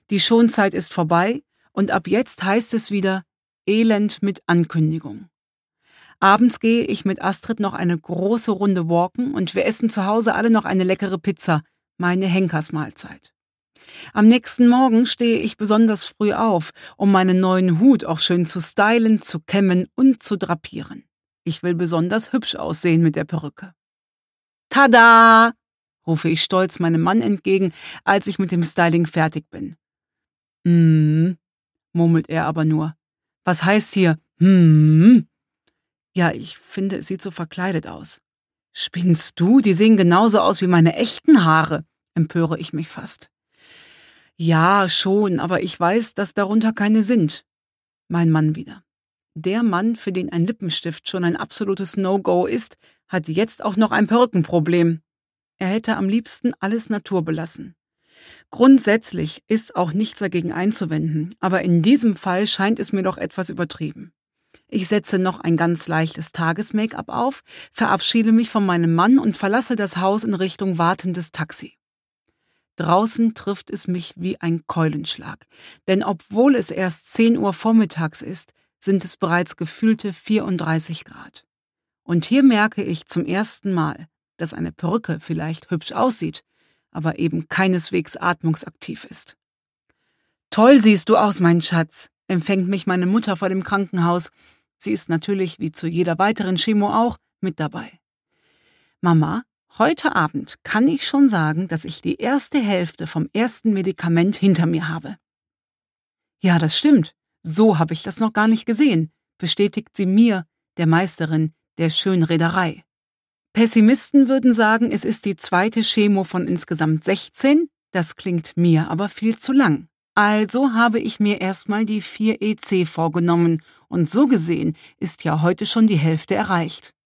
Die Schonzeit ist vorbei und ab jetzt heißt es wieder Elend mit Ankündigung. Abends gehe ich mit Astrid noch eine große Runde walken und wir essen zu Hause alle noch eine leckere Pizza, meine Henkersmahlzeit. Am nächsten Morgen stehe ich besonders früh auf, um meinen neuen Hut auch schön zu stylen, zu kämmen und zu drapieren. Ich will besonders hübsch aussehen mit der Perücke. Tada! Rufe ich stolz meinem Mann entgegen, als ich mit dem Styling fertig bin. Murmelt er aber nur. Was heißt hier, Ja, ich finde, es sieht so verkleidet aus. Spinnst du? Die sehen genauso aus wie meine echten Haare, empöre ich mich fast. Ja, schon, aber ich weiß, dass darunter keine sind. Mein Mann wieder. Der Mann, für den ein Lippenstift schon ein absolutes No-Go ist, hat jetzt auch noch ein Perückenproblem. Er hätte am liebsten alles Natur belassen. Grundsätzlich ist auch nichts dagegen einzuwenden, aber in diesem Fall scheint es mir doch etwas übertrieben. Ich setze noch ein ganz leichtes Tages-Make-up auf, verabschiede mich von meinem Mann und verlasse das Haus in Richtung wartendes Taxi. Draußen trifft es mich wie ein Keulenschlag, denn obwohl es erst 10 Uhr vormittags ist, sind es bereits gefühlte 34 Grad. Und hier merke ich zum ersten Mal, dass eine Perücke vielleicht hübsch aussieht, aber eben keineswegs atmungsaktiv ist. Toll siehst du aus, mein Schatz, empfängt mich meine Mutter vor dem Krankenhaus. Sie ist natürlich, wie zu jeder weiteren Chemo auch, mit dabei. Mama, heute Abend kann ich schon sagen, dass ich die erste Hälfte vom ersten Medikament hinter mir habe. Ja, das stimmt. So habe ich das noch gar nicht gesehen, bestätigt sie mir, der Meisterin der Schönrederei. Pessimisten würden sagen, es ist die zweite Chemo von insgesamt 16, das klingt mir aber viel zu lang. Also habe ich mir erstmal die 4 EC vorgenommen und so gesehen ist ja heute schon die Hälfte erreicht.